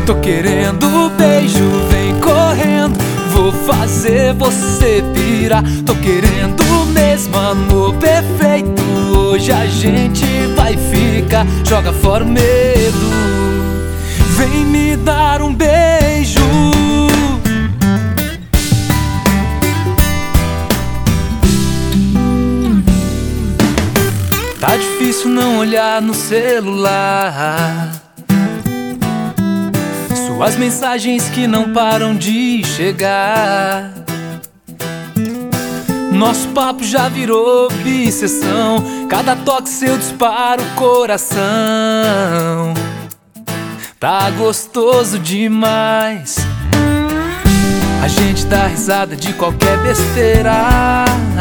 Tô querendo beijo, vem correndo, vou fazer você pirar. Tô querendo mesmo amor perfeito, hoje a gente vai ficar. Joga fora o medo, vem me dar um beijo. Tá difícil não olhar no celular, suas mensagens que não param de chegar. Nosso papo já virou obsessão, cada toque seu dispara o coração. Tá gostoso demais, a gente dá risada de qualquer besteira.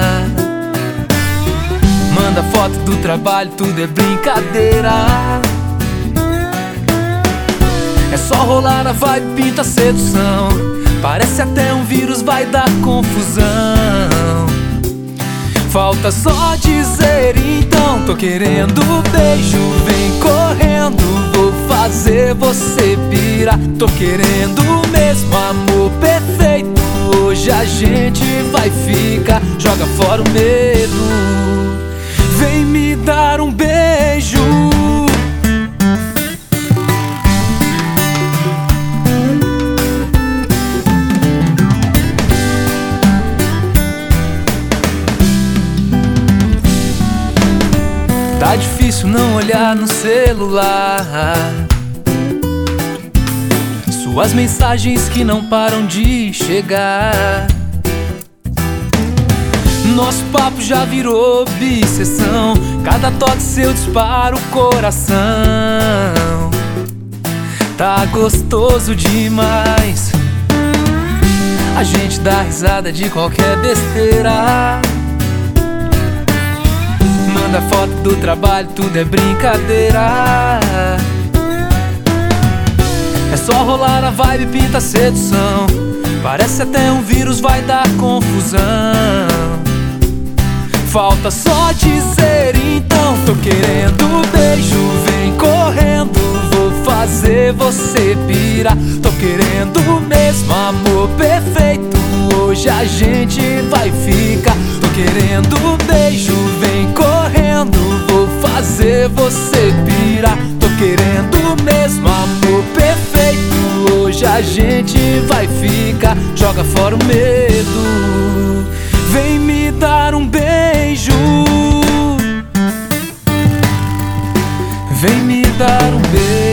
Manda foto do trabalho, tudo é brincadeira. É só rolar a vibe, pinta a sedução. Parece até um vírus, vai dar confusão. Falta só dizer então, tô querendo beijo, vem correndo, vou fazer você pirar. Tô querendo mesmo amor perfeito, hoje a gente vai ficar. Joga fora o medo, vem me dar um beijo. Tá difícil não olhar no celular, suas mensagens que não param de chegar. Nosso papo já virou obsessão, cada toque seu dispara o coração. Tá gostoso demais, a gente dá risada de qualquer besteira. Manda foto do trabalho, tudo é brincadeira. É só rolar a vibe, pinta a sedução. Parece até um vírus, vai dar confusão. Falta só dizer então, tô querendo beijo, vem correndo, vou fazer você pirar. Tô querendo mesmo amor perfeito, hoje a gente vai ficar. Tô querendo beijo, vem correndo, vou fazer você pirar. Tô querendo mesmo amor perfeito, hoje a gente vai ficar. Joga fora o medo, vem me dar um beijo, vem me dar um beijo.